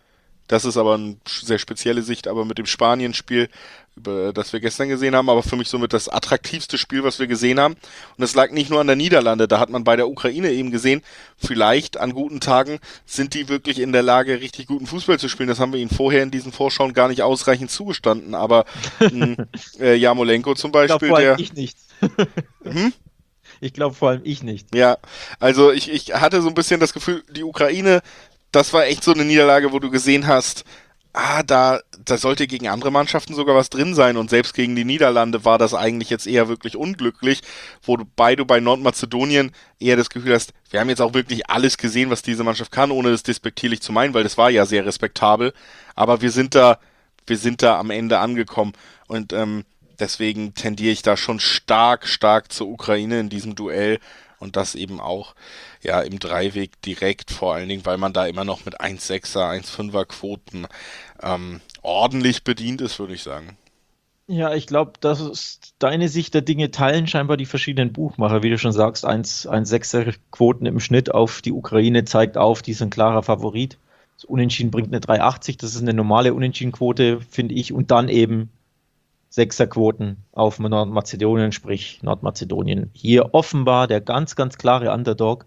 Das ist aber eine sehr spezielle Sicht, aber mit dem Spanien-Spiel, über das wir gestern gesehen haben, aber für mich somit das attraktivste Spiel, was wir gesehen haben. Und es lag nicht nur an der Niederlande, da hat man bei der Ukraine eben gesehen, vielleicht an guten Tagen sind die wirklich in der Lage, richtig guten Fußball zu spielen. Das haben wir ihnen vorher in diesen Vorschauen gar nicht ausreichend zugestanden, aber mh, äh, Jarmolenko zum Beispiel, ich glaube vor allem der... ich nicht. Hm? Ich glaube vor allem ich nicht. Ja, also ich, ich hatte so ein bisschen das Gefühl, die Ukraine, das war echt so eine Niederlage, wo du gesehen hast, ah, da, da sollte gegen andere Mannschaften sogar was drin sein und selbst gegen die Niederlande war das eigentlich jetzt eher wirklich unglücklich, wobei du bei Nordmazedonien eher das Gefühl hast, wir haben jetzt auch wirklich alles gesehen, was diese Mannschaft kann, ohne das despektierlich zu meinen, weil das war ja sehr respektabel, aber wir sind da, wir sind da am Ende angekommen und ähm, deswegen tendiere ich da schon stark, stark zur Ukraine in diesem Duell und das eben auch ja im Dreiweg direkt, vor allen Dingen, weil man da immer noch mit eins Komma sechser, eins Komma fünfer Quoten ähm, ordentlich bedient ist, würde ich sagen. Ja, ich glaube, das ist deine Sicht der Dinge teilen scheinbar die verschiedenen Buchmacher. Wie du schon sagst, eins Komma sechser Quoten im Schnitt auf die Ukraine zeigt auf, die ist ein klarer Favorit. Das Unentschieden bringt eine drei Komma achtzig, das ist eine normale Unentschiedenquote, finde ich. Und dann eben Sechserquoten auf Nordmazedonien, sprich Nordmazedonien. Hier offenbar der ganz, ganz klare Underdog.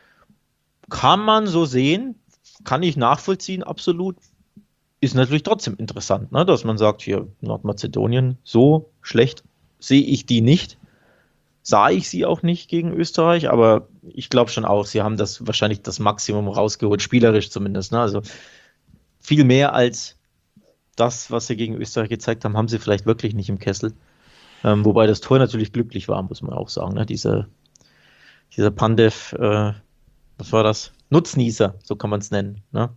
Kann man so sehen, kann ich nachvollziehen, absolut. Ist natürlich trotzdem interessant, ne, dass man sagt, hier Nordmazedonien, so schlecht sehe ich die nicht. Sah ich sie auch nicht gegen Österreich, aber ich glaube schon auch, sie haben das wahrscheinlich das Maximum rausgeholt, spielerisch zumindest. Ne? Also viel mehr als das, was sie gegen Österreich gezeigt haben, haben sie vielleicht wirklich nicht im Kessel. Ähm, wobei das Tor natürlich glücklich war, muss man auch sagen. Ne? Diese, dieser Pandev, äh, was war das? Nutznießer, so kann man es nennen. Ne?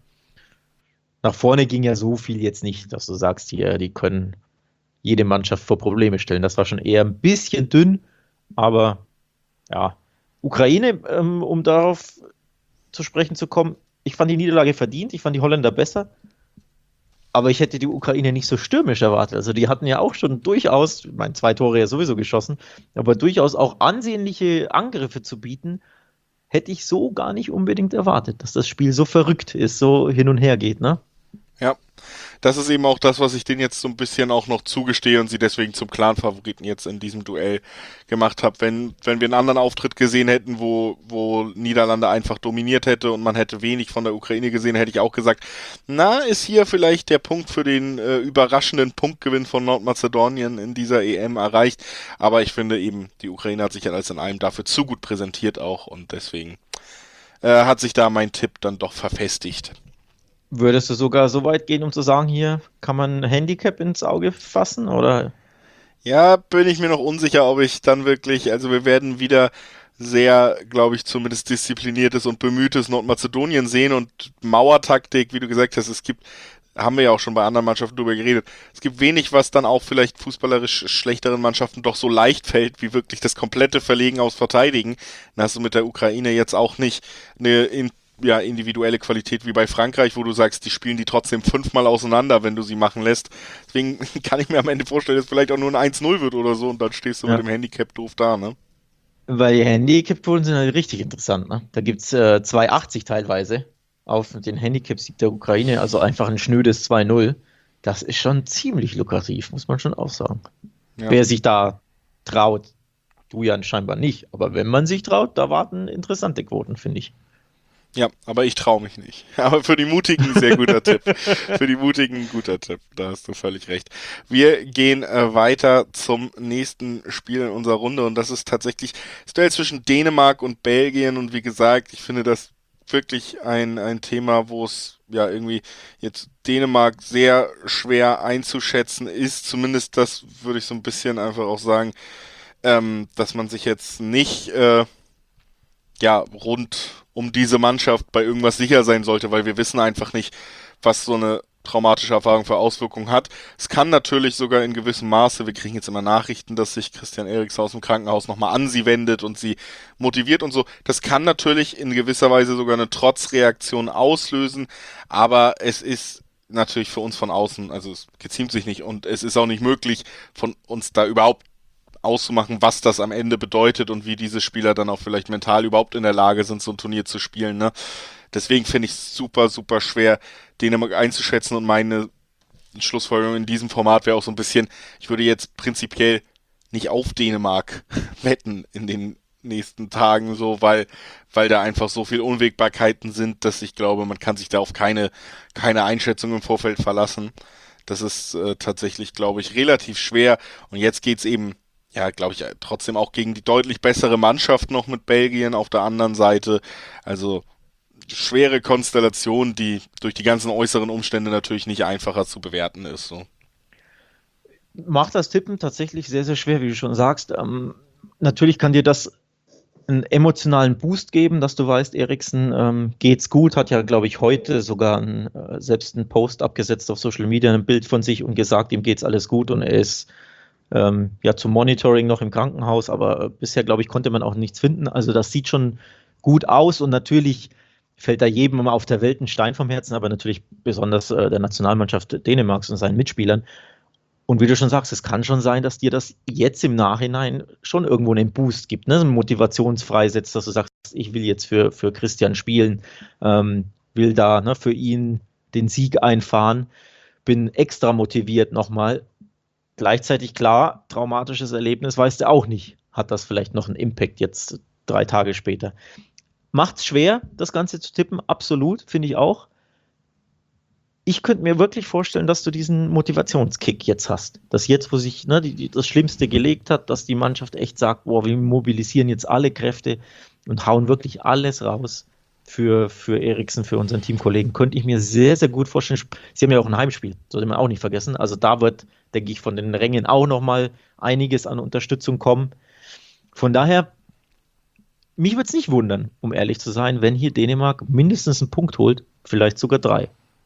Nach vorne ging ja so viel jetzt nicht, dass du sagst, hier, die können jede Mannschaft vor Probleme stellen. Das war schon eher ein bisschen dünn, aber ja. Ukraine, ähm, um darauf zu sprechen zu kommen, ich fand die Niederlage verdient, ich fand die Holländer besser. Aber ich hätte die Ukraine nicht so stürmisch erwartet. Also die hatten ja auch schon durchaus, ich meine, zwei Tore ja sowieso geschossen, aber durchaus auch ansehnliche Angriffe zu bieten, hätte ich so gar nicht unbedingt erwartet, dass das Spiel so verrückt ist, so hin und her geht, ne? Ja, das ist eben auch das, was ich denen jetzt so ein bisschen auch noch zugestehe und sie deswegen zum Clan-Favoriten jetzt in diesem Duell gemacht habe. Wenn, wenn wir einen anderen Auftritt gesehen hätten, wo, wo Niederlande einfach dominiert hätte und man hätte wenig von der Ukraine gesehen, hätte ich auch gesagt, na, ist hier vielleicht der Punkt für den äh, überraschenden Punktgewinn von Nordmazedonien in dieser E M erreicht. Aber ich finde eben, die Ukraine hat sich ja alles in allem dafür zu gut präsentiert auch und deswegen äh, hat sich da mein Tipp dann doch verfestigt. Würdest du sogar so weit gehen, um zu sagen, hier kann man ein Handicap ins Auge fassen, oder? Ja, bin ich mir noch unsicher, ob ich dann wirklich, also wir werden wieder sehr, glaube ich, zumindest diszipliniertes und bemühtes Nordmazedonien sehen und Mauertaktik, wie du gesagt hast, es gibt, haben wir ja auch schon bei anderen Mannschaften drüber geredet, es gibt wenig, was dann auch vielleicht fußballerisch schlechteren Mannschaften doch so leicht fällt, wie wirklich das komplette Verlegen aus Verteidigen. Dann hast du mit der Ukraine jetzt auch nicht eine in ja, individuelle Qualität wie bei Frankreich, wo du sagst, die spielen die trotzdem fünfmal auseinander, wenn du sie machen lässt. Deswegen kann ich mir am Ende vorstellen, dass es vielleicht auch nur ein eins null wird oder so und dann stehst du ja mit dem Handicap doof da, ne? Weil die Handicap-Quoten sind halt richtig interessant, ne? Da gibt es äh, zwei Komma achtzig teilweise auf den Handicap-Sieg der Ukraine, also einfach ein schnödes zwei null. Das ist schon ziemlich lukrativ, muss man schon auch sagen. Ja. Wer sich da traut, du ja scheinbar nicht, aber wenn man sich traut, da warten interessante Quoten, finde ich. Ja, aber ich traue mich nicht. Aber für die Mutigen sehr guter Tipp. Für die Mutigen guter Tipp. Da hast du völlig recht. Wir gehen äh, weiter zum nächsten Spiel in unserer Runde und das ist tatsächlich das Duell zwischen Dänemark und Belgien und wie gesagt, ich finde das wirklich ein, ein Thema, wo es ja irgendwie jetzt Dänemark sehr schwer einzuschätzen ist. Zumindest das würde ich so ein bisschen einfach auch sagen, ähm, dass man sich jetzt nicht äh, ja rund um diese Mannschaft bei irgendwas sicher sein sollte, weil wir wissen einfach nicht, was so eine traumatische Erfahrung für Auswirkungen hat. Es kann natürlich sogar in gewissem Maße, wir kriegen jetzt immer Nachrichten, dass sich Christian Eriksen aus dem Krankenhaus nochmal an sie wendet und sie motiviert und so. Das kann natürlich in gewisser Weise sogar eine Trotzreaktion auslösen, aber es ist natürlich für uns von außen, also es geziemt sich nicht und es ist auch nicht möglich, von uns da überhaupt auszumachen, was das am Ende bedeutet und wie diese Spieler dann auch vielleicht mental überhaupt in der Lage sind, so ein Turnier zu spielen, ne? Deswegen finde ich es super, super schwer, Dänemark einzuschätzen, und meine Schlussfolgerung in diesem Format wäre auch so ein bisschen, ich würde jetzt prinzipiell nicht auf Dänemark wetten in den nächsten Tagen, so, weil, weil da einfach so viele Unwägbarkeiten sind, dass ich glaube, man kann sich da auf keine, keine Einschätzung im Vorfeld verlassen. Das ist äh, tatsächlich, glaube ich, relativ schwer. Und jetzt geht's eben, ja, glaube ich, trotzdem auch gegen die deutlich bessere Mannschaft noch mit Belgien auf der anderen Seite. Also schwere Konstellation, die durch die ganzen äußeren Umstände natürlich nicht einfacher zu bewerten ist. So. Macht das Tippen tatsächlich sehr, sehr schwer, wie du schon sagst. Ähm, natürlich kann dir das einen emotionalen Boost geben, dass du weißt, Eriksen ähm, geht's gut, hat ja, glaube ich, heute sogar ein, äh, selbst einen Post abgesetzt auf Social Media, ein Bild von sich und gesagt, ihm geht's alles gut, und er ist ähm, ja zum Monitoring noch im Krankenhaus, aber äh, bisher, glaube ich, konnte man auch nichts finden. Also das sieht schon gut aus, und natürlich fällt da jedem immer auf der Welt ein Stein vom Herzen, aber natürlich besonders äh, der Nationalmannschaft Dänemarks und seinen Mitspielern. Und wie du schon sagst, es kann schon sein, dass dir das jetzt im Nachhinein schon irgendwo einen Boost gibt, ne? Einen Motivationsfreisetzt, dass du sagst, ich will jetzt für, für Christian spielen, ähm, will da, ne, für ihn den Sieg einfahren, bin extra motiviert nochmal. Gleichzeitig klar, traumatisches Erlebnis, weißt du auch nicht. Hat das vielleicht noch einen Impact jetzt drei Tage später? Macht's schwer, das Ganze zu tippen, absolut, finde ich auch. Ich könnte mir wirklich vorstellen, dass du diesen Motivationskick jetzt hast. Dass jetzt, wo sich ne, die, die, das Schlimmste gelegt hat, dass die Mannschaft echt sagt, boah, wir mobilisieren jetzt alle Kräfte und hauen wirklich alles raus für, für Eriksen, für unseren Teamkollegen. Könnte ich mir sehr, sehr gut vorstellen. Sie haben ja auch ein Heimspiel, sollte man auch nicht vergessen. Also da wird, denke ich, von den Rängen auch nochmal einiges an Unterstützung kommen. Von daher, mich würde es nicht wundern, um ehrlich zu sein, wenn hier Dänemark mindestens einen Punkt holt, vielleicht sogar drei.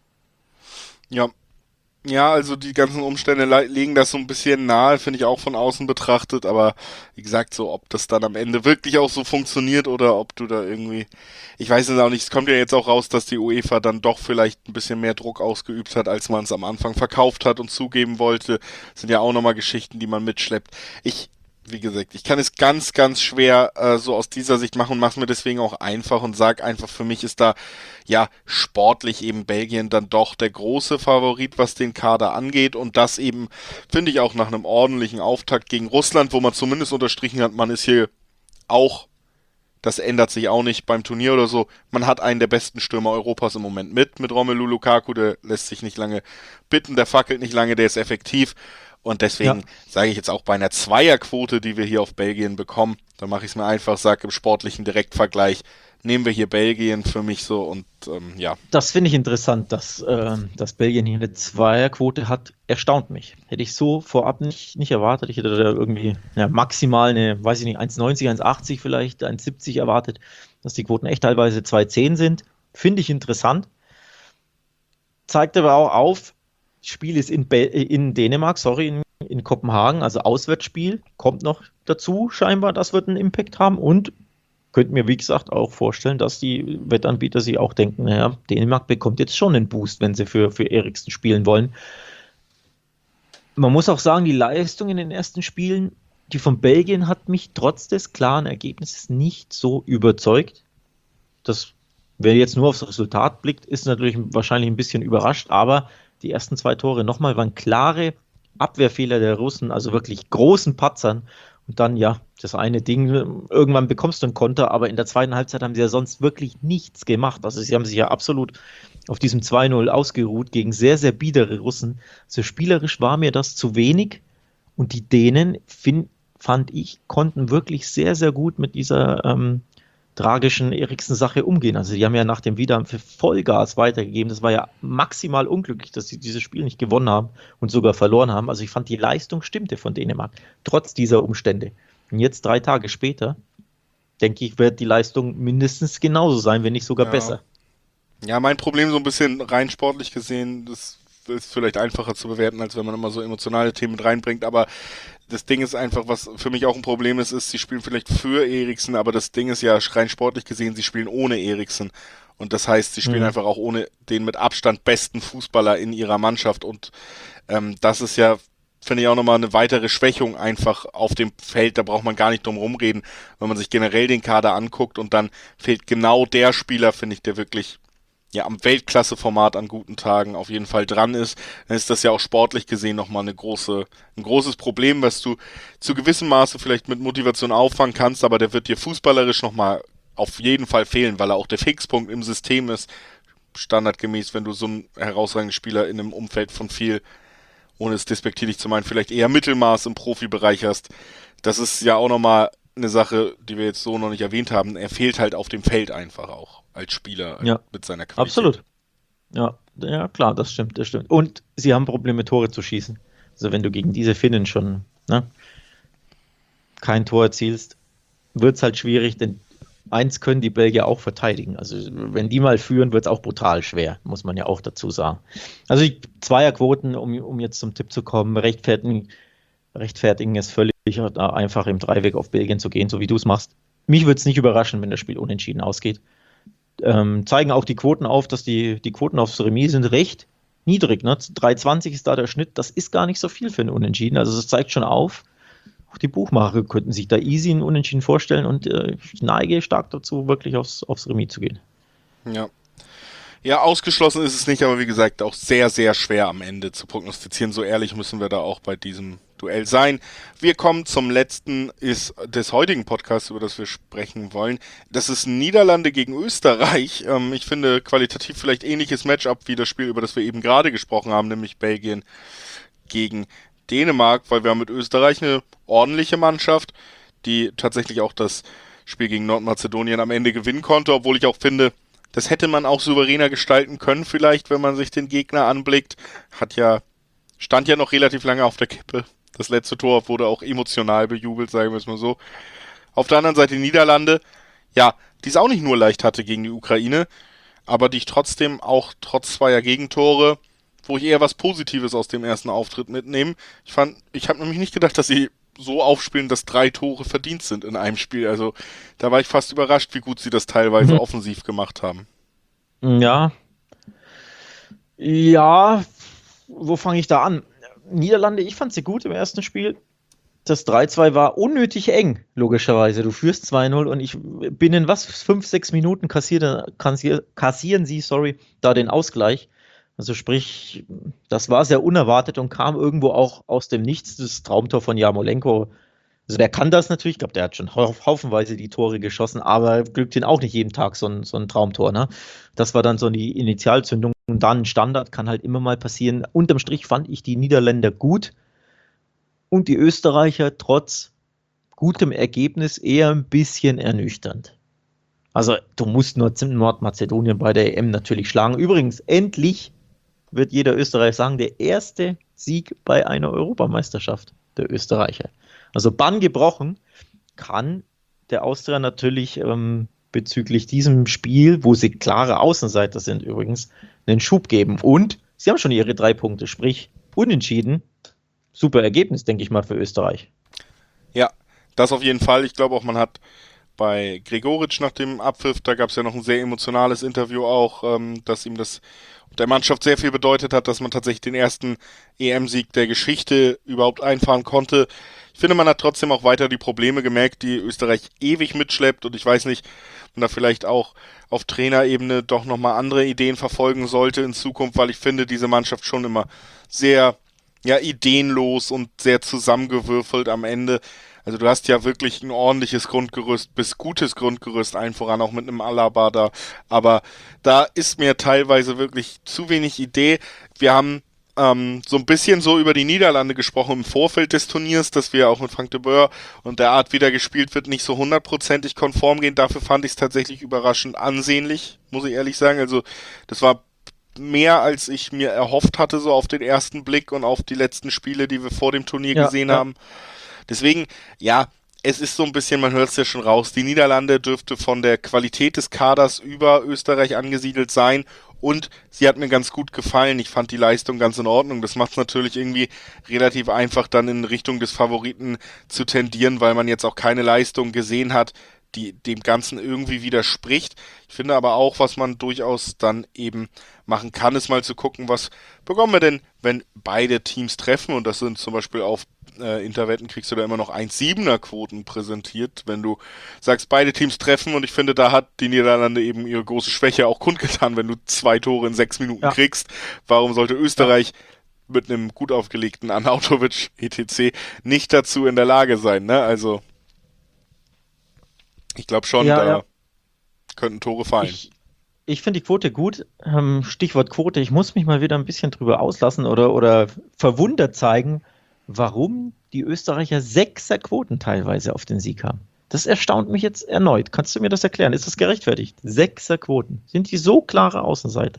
Ja. Ja, also die ganzen Umstände le- legen das so ein bisschen nahe, finde ich auch von außen betrachtet, aber wie gesagt, so ob das dann am Ende wirklich auch so funktioniert oder ob du da irgendwie, ich weiß es auch nicht, es kommt ja jetzt auch raus, dass die UEFA dann doch vielleicht ein bisschen mehr Druck ausgeübt hat, als man es am Anfang verkauft hat und zugeben wollte. Das sind ja auch nochmal Geschichten, die man mitschleppt. Ich, wie gesagt, ich kann es ganz, ganz schwer äh, so aus dieser Sicht machen und mache es mir deswegen auch einfach und sag einfach, für mich ist da ja sportlich eben Belgien dann doch der große Favorit, was den Kader angeht, und das eben, finde ich, auch nach einem ordentlichen Auftakt gegen Russland, wo man zumindest unterstrichen hat, man ist hier auch, das ändert sich auch nicht beim Turnier oder so, man hat einen der besten Stürmer Europas im Moment mit, mit Romelu Lukaku, der lässt sich nicht lange bitten, der fackelt nicht lange, der ist effektiv. Und deswegen Ja. sage ich jetzt auch bei einer Zweierquote, die wir hier auf Belgien bekommen, da mache ich es mir einfach, sage im sportlichen Direktvergleich, nehmen wir hier Belgien für mich so, und ähm, ja. Das finde ich interessant, dass, äh, dass Belgien hier eine Zweierquote hat, erstaunt mich. Hätte ich so vorab nicht, nicht erwartet. Ich hätte da irgendwie ja, maximal eine, weiß ich nicht, eins neunzig, eins achtzig vielleicht, eins siebzig erwartet, dass die Quoten echt teilweise zwei zehn sind. Finde ich interessant. Zeigt aber auch auf, das Spiel ist in, Be in Dänemark, sorry, in, in Kopenhagen, also Auswärtsspiel, kommt noch dazu scheinbar, das wird einen Impact haben, und könnte mir, wie gesagt, auch vorstellen, dass die Wettanbieter sich auch denken, naja, Dänemark bekommt jetzt schon einen Boost, wenn sie für, für Eriksen spielen wollen. Man muss auch sagen, die Leistung in den ersten Spielen, die von Belgien, hat mich trotz des klaren Ergebnisses nicht so überzeugt. Das, wer jetzt nur aufs Resultat blickt, ist natürlich wahrscheinlich ein bisschen überrascht, aber die ersten zwei Tore nochmal waren klare Abwehrfehler der Russen, also wirklich großen Patzern. Und dann, ja, das eine Ding, irgendwann bekommst du einen Konter, aber in der zweiten Halbzeit haben sie ja sonst wirklich nichts gemacht. Also sie haben sich ja absolut auf diesem zwei null ausgeruht gegen sehr, sehr biedere Russen. Also spielerisch war mir das zu wenig, und die Dänen, find, fand ich, konnten wirklich sehr, sehr gut mit dieser ähm, tragischen Eriksen-Sache umgehen. Also die haben ja nach dem Wiederhaben für Vollgas weitergegeben. Das war ja maximal unglücklich, dass sie dieses Spiel nicht gewonnen haben und sogar verloren haben. Also ich fand, die Leistung stimmte von Dänemark, trotz dieser Umstände. Und jetzt, drei Tage später, denke ich, wird die Leistung mindestens genauso sein, wenn nicht sogar Ja. besser. Ja, mein Problem so ein bisschen rein sportlich gesehen, das ist vielleicht einfacher zu bewerten, als wenn man immer so emotionale Themen mit reinbringt, aber das Ding ist einfach, was für mich auch ein Problem ist, ist, sie spielen vielleicht für Eriksen, aber das Ding ist ja rein sportlich gesehen, sie spielen ohne Eriksen. Und das heißt, sie spielen Mhm. einfach auch ohne den mit Abstand besten Fußballer in ihrer Mannschaft. Und ähm, das ist ja finde ich auch nochmal eine weitere Schwächung einfach auf dem Feld. Da braucht man gar nicht drum rumreden, wenn man sich generell den Kader anguckt und dann fehlt genau der Spieler, finde ich, der wirklich ja am Weltklasse-Format an guten Tagen auf jeden Fall dran ist. Dann ist das ja auch sportlich gesehen nochmal eine große, ein großes Problem, was du zu gewissem Maße vielleicht mit Motivation auffangen kannst, aber der wird dir fußballerisch nochmal auf jeden Fall fehlen, weil er auch der Fixpunkt im System ist. Standardgemäß, wenn du so einen herausragenden Spieler in einem Umfeld von viel, ohne es despektierlich zu meinen, vielleicht eher Mittelmaß im Profibereich hast. Das ist ja auch nochmal eine Sache, die wir jetzt so noch nicht erwähnt haben. Er fehlt halt auf dem Feld einfach auch als Spieler Ja, mit seiner Qualität. absolut. Ja, ja, klar, das stimmt, das stimmt. Und sie haben Probleme, Tore zu schießen. Also wenn du gegen diese Finnen schon, ne, kein Tor erzielst, wird es halt schwierig, denn eins können die Belgier auch verteidigen. Also wenn die mal führen, wird es auch brutal schwer, muss man ja auch dazu sagen. Also die Zweierquoten, um, um jetzt zum Tipp zu kommen, rechtfertigen, rechtfertigen es völlig einfach im Dreiweg auf Belgien zu gehen, so wie du es machst. Mich würde es nicht überraschen, wenn das Spiel unentschieden ausgeht. Ähm, zeigen auch die Quoten auf, dass die, die Quoten aufs Remis sind recht niedrig. Ne? drei Komma zwanzig ist da der Schnitt. Das ist gar nicht so viel für ein Unentschieden. Also es zeigt schon auf, auch die Buchmacher könnten sich da easy ein Unentschieden vorstellen und äh, ich neige stark dazu, wirklich aufs, aufs Remis zu gehen. Ja. Ja, ausgeschlossen ist es nicht, aber wie gesagt, auch sehr, sehr schwer am Ende zu prognostizieren. So ehrlich müssen wir da auch bei diesem Duell sein. Wir kommen zum letzten ist des heutigen Podcasts, über das wir sprechen wollen. Das ist Niederlande gegen Österreich. Ähm, ich finde qualitativ vielleicht ähnliches Matchup wie das Spiel, über das wir eben gerade gesprochen haben, nämlich Belgien gegen Dänemark, weil wir haben mit Österreich eine ordentliche Mannschaft, die tatsächlich auch das Spiel gegen Nordmazedonien am Ende gewinnen konnte, obwohl ich auch finde, das hätte man auch souveräner gestalten können vielleicht, wenn man sich den Gegner anblickt. Hat ja, stand ja noch relativ lange auf der Kippe. Das letzte Tor wurde auch emotional bejubelt, sagen wir es mal so. Auf der anderen Seite die Niederlande, ja, die es auch nicht nur leicht hatte gegen die Ukraine, aber die ich trotzdem auch trotz zweier Gegentore, wo ich eher was Positives aus dem ersten Auftritt mitnehme. Ich fand, ich habe nämlich nicht gedacht, dass sie so aufspielen, dass drei Tore verdient sind in einem Spiel. Also da war ich fast überrascht, wie gut sie das teilweise mhm. offensiv gemacht haben. Ja. Ja, wo fange ich da an? Niederlande, ich fand sie gut im ersten Spiel. Das drei zwei war unnötig eng, logischerweise. Du führst zwei null und ich binnen was, fünf, sechs Minuten kassieren, kassieren sie, sorry, da den Ausgleich. Also sprich, das war sehr unerwartet und kam irgendwo auch aus dem Nichts, das Traumtor von Jarmolenko. Also der kann das natürlich, ich glaube, der hat schon haufenweise die Tore geschossen, aber glückt ihn auch nicht jeden Tag so ein, so ein Traumtor. Ne? Das war dann so die Initialzündung. Und dann Standard, kann halt immer mal passieren. Unterm Strich fand ich die Niederländer gut und die Österreicher trotz gutem Ergebnis eher ein bisschen ernüchternd. Also du musst nur Nordmazedonien bei der E M natürlich schlagen. Übrigens, endlich wird jeder Österreicher sagen, der erste Sieg bei einer Europameisterschaft der Österreicher. Also Bann gebrochen, kann der Austria natürlich ähm, bezüglich diesem Spiel, wo sie klare Außenseiter sind übrigens, einen Schub geben. Und sie haben schon ihre drei Punkte, sprich unentschieden. Super Ergebnis, denke ich mal, für Österreich. Ja, das auf jeden Fall. Ich glaube auch, man hat bei Gregoritsch nach dem Abpfiff, da gab es ja noch ein sehr emotionales Interview auch, ähm, dass ihm das der Mannschaft sehr viel bedeutet hat, dass man tatsächlich den ersten E M-Sieg der Geschichte überhaupt einfahren konnte. Ich finde, man hat trotzdem auch weiter die Probleme gemerkt, die Österreich ewig mitschleppt und ich weiß nicht, ob man da vielleicht auch auf Trainerebene doch nochmal andere Ideen verfolgen sollte in Zukunft, weil ich finde, diese Mannschaft schon immer sehr ja ideenlos und sehr zusammengewürfelt am Ende. Also du hast ja wirklich ein ordentliches Grundgerüst, bis gutes Grundgerüst, allen voran auch mit einem Alaba da. Aber da ist mir teilweise wirklich zu wenig Idee. Wir haben ähm, so ein bisschen so über die Niederlande gesprochen im Vorfeld des Turniers, dass wir auch mit Frank de Boer und der Art, wie da gespielt wird, nicht so hundertprozentig konform gehen. Dafür fand ich es tatsächlich überraschend ansehnlich, muss ich ehrlich sagen. Also das war mehr, als ich mir erhofft hatte, so auf den ersten Blick und auf die letzten Spiele, die wir vor dem Turnier ja, gesehen ja. haben. Deswegen, ja, es ist so ein bisschen, man hört es ja schon raus, die Niederlande dürfte von der Qualität des Kaders über Österreich angesiedelt sein und sie hat mir ganz gut gefallen. Ich fand die Leistung ganz in Ordnung. Das macht es natürlich irgendwie relativ einfach, dann in Richtung des Favoriten zu tendieren, weil man jetzt auch keine Leistung gesehen hat, die dem Ganzen irgendwie widerspricht. Ich finde aber auch, was man durchaus dann eben machen kann, ist mal zu gucken, was bekommen wir denn, wenn beide Teams treffen, und das sind zum Beispiel auf äh, Interwetten kriegst du da immer noch eins Komma siebener Quoten präsentiert, wenn du sagst, beide Teams treffen, und ich finde, da hat die Niederlande eben ihre große Schwäche auch kundgetan, wenn du zwei Tore in sechs Minuten ja. kriegst. Warum sollte Österreich ja. mit einem gut aufgelegten Arnautovic et cetera nicht dazu in der Lage sein, ne? Also ich glaube schon, ja, da ja. könnten Tore fallen. Ich, ich finde die Quote gut. Ähm, Stichwort Quote, ich muss mich mal wieder ein bisschen drüber auslassen oder, oder verwundert zeigen, warum die Österreicher sechser Quoten teilweise auf den Sieg haben. Das erstaunt mich jetzt erneut. Kannst du mir das erklären? Ist das gerechtfertigt? Sechser Quoten. Sind die so klare Außenseiter?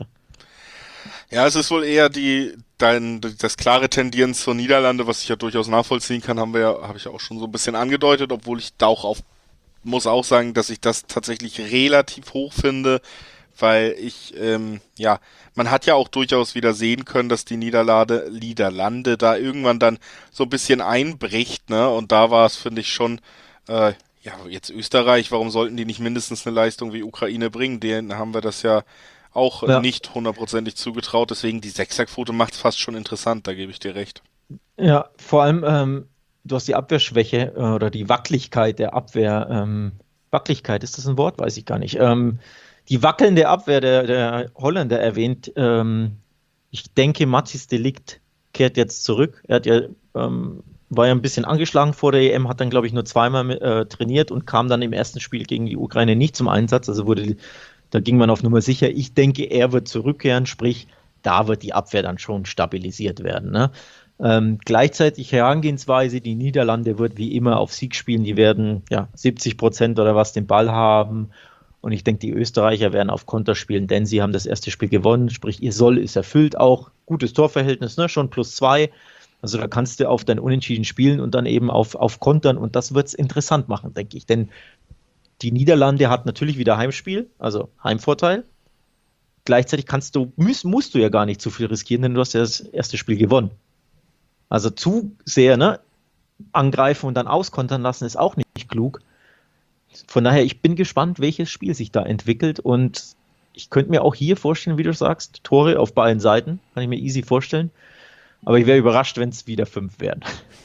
Ja, es ist wohl eher die dein, das klare Tendieren zur Niederlande, was ich ja durchaus nachvollziehen kann, haben wir ja, habe ich ja auch schon so ein bisschen angedeutet, obwohl ich da auch auf muss auch sagen, dass ich das tatsächlich relativ hoch finde, weil ich, ähm, ja, man hat ja auch durchaus wieder sehen können, dass die Niederlande, Niederlande da irgendwann dann so ein bisschen einbricht, ne, und da war es, finde ich, schon, äh, ja, jetzt Österreich, warum sollten die nicht mindestens eine Leistung wie Ukraine bringen? Denen haben wir das ja auch ja. nicht hundertprozentig zugetraut, deswegen die Sechserquote macht es fast schon interessant, da gebe ich dir recht. Ja, vor allem, ähm, du hast die Abwehrschwäche äh, oder die Wackeligkeit der Abwehr. Ähm, Wackeligkeit, ist das ein Wort? Weiß ich gar nicht. Ähm, die wackelnde Abwehr der, der Holländer erwähnt. Ähm, ich denke, Matthijs de Ligt kehrt jetzt zurück. Er hat ja, ähm, war ja ein bisschen angeschlagen vor der E M, hat dann, glaube ich, nur zweimal äh, trainiert und kam dann im ersten Spiel gegen die Ukraine nicht zum Einsatz. Also wurde, da ging man auf Nummer sicher. Ich denke, er wird zurückkehren, sprich, da wird die Abwehr dann schon stabilisiert werden, ne? Ähm, gleichzeitig Herangehensweise, die Niederlande wird wie immer auf Sieg spielen, die werden ja siebzig Prozent oder was den Ball haben, und ich denke, die Österreicher werden auf Konter spielen, denn sie haben das erste Spiel gewonnen, sprich ihr Soll ist erfüllt, auch gutes Torverhältnis, ne? Schon plus zwei, also da kannst du auf dein Unentschieden spielen und dann eben auf, auf Kontern, und das wird es interessant machen, denke ich, denn die Niederlande hat natürlich wieder Heimspiel, also Heimvorteil. Gleichzeitig kannst du, musst, musst du ja gar nicht zu viel riskieren, denn du hast ja das erste Spiel gewonnen. Also zu sehr, ne, angreifen und dann auskontern lassen ist auch nicht klug. Von daher, ich bin gespannt, welches Spiel sich da entwickelt, und ich könnte mir auch hier vorstellen, wie du sagst, Tore auf beiden Seiten, kann ich mir easy vorstellen. Aber ich wäre überrascht, wenn es wieder fünf werden.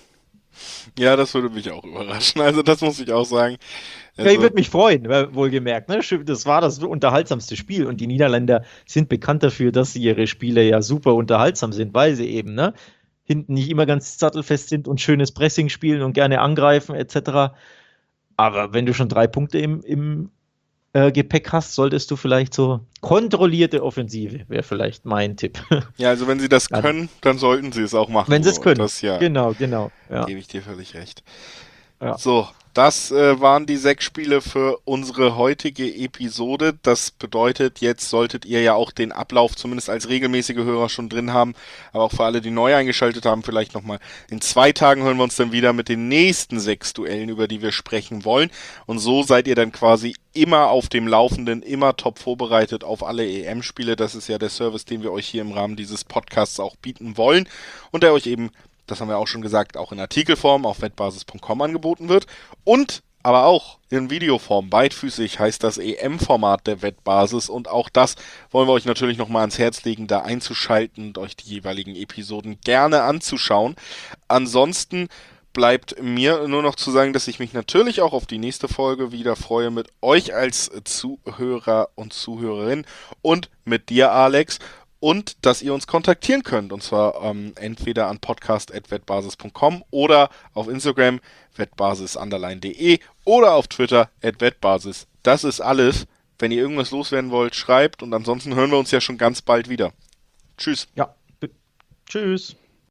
Ja, das würde mich auch überraschen. Also das muss ich auch sagen. Also, ja, ich würde mich freuen, wohlgemerkt. Ne? Das war das unterhaltsamste Spiel, und die Niederländer sind bekannt dafür, dass ihre Spiele ja super unterhaltsam sind, weil sie eben, ne, hinten nicht immer ganz sattelfest sind und schönes Pressing spielen und gerne angreifen et cetera. Aber wenn du schon drei Punkte im, im äh, Gepäck hast, solltest du vielleicht so kontrollierte Offensive, wäre vielleicht mein Tipp. Ja, also wenn sie das können, dann sollten sie es auch machen. Wenn sie es können, das, ja, genau, genau. Ja. Gebe ich dir völlig recht. Ja. So, das äh, waren die sechs Spiele für unsere heutige Episode. Das bedeutet, jetzt solltet ihr ja auch den Ablauf zumindest als regelmäßige Hörer schon drin haben. Aber auch für alle, die neu eingeschaltet haben, vielleicht nochmal. In zwei Tagen hören wir uns dann wieder mit den nächsten sechs Duellen, über die wir sprechen wollen. Und so seid ihr dann quasi immer auf dem Laufenden, immer top vorbereitet auf alle E M-Spiele. Das ist ja der Service, den wir euch hier im Rahmen dieses Podcasts auch bieten wollen. Und der euch eben, das haben wir auch schon gesagt, auch in Artikelform auf wettbasis punkt com angeboten wird. Und aber auch in Videoform. Beidfüßig heißt das E M-Format der Wettbasis. Und auch das wollen wir euch natürlich nochmal ans Herz legen, da einzuschalten und euch die jeweiligen Episoden gerne anzuschauen. Ansonsten bleibt mir nur noch zu sagen, dass ich mich natürlich auch auf die nächste Folge wieder freue mit euch als Zuhörer und Zuhörerin und mit dir, Alex. Und dass ihr uns kontaktieren könnt, und zwar ähm, entweder an podcast at wettbasis punkt com oder auf Instagram wettbasis underline de oder auf Twitter at wettbasis. Das ist alles. Wenn ihr irgendwas loswerden wollt, schreibt, und ansonsten hören wir uns ja schon ganz bald wieder. Tschüss. Ja, tschüss.